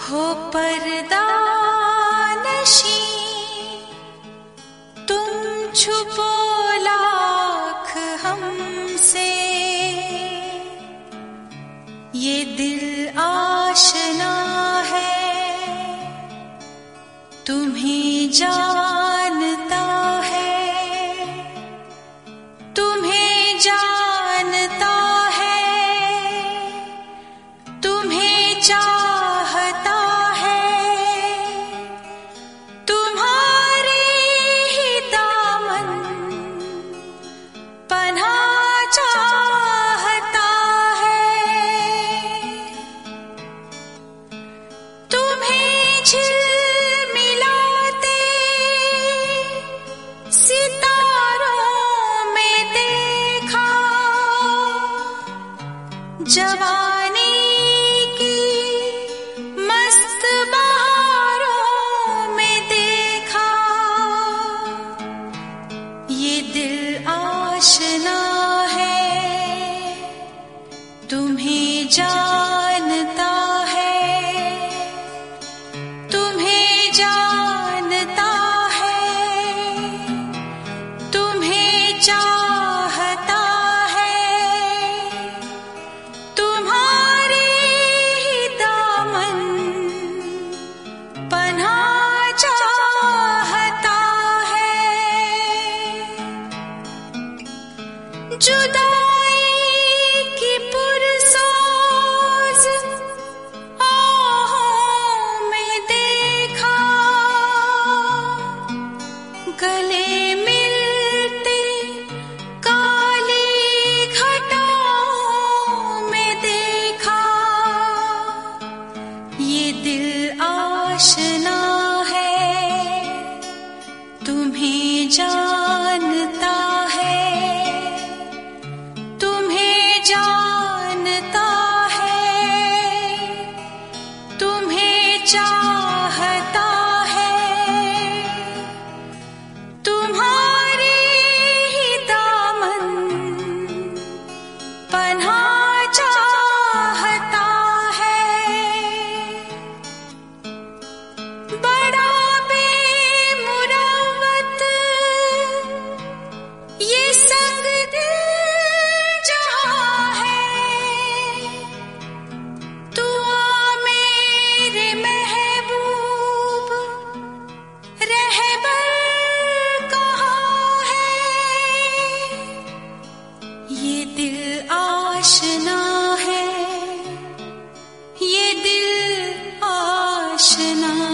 हो पर्दा नशी तुम छुपो लाख हमसे, ये दिल आशना है तुम्हें जानता है, तुम्हें जानता है, तुम्हें चाहता है, तुम्हारे ही दामन पनाह चाहता है, तुम्हें झिलमिलाते सितारों में देखा, जवानी की मस्त बहारों में देखा, ये दिल आशना है तुम्हें जानता है, तुम्हें जानता है, तुम्हें चाहता है, तुम्हारे ही दामन पनाह चाहता है, जुदाई की पुरसोज आहों में देखा, गले मिलते काली घटाओं में देखा, ये दिल आशना है तुम्हें जानता है, तुम्हें जानता है, तुम्हें चाहता है, तुम्हारे ही दामन पनाह चाहता है, बड़ा बेमुरव्वत ये संग दिल जहां है, तू आ मेरे महबूब रहबर कहाँ है, ये दिल आशना है, ये दिल आशना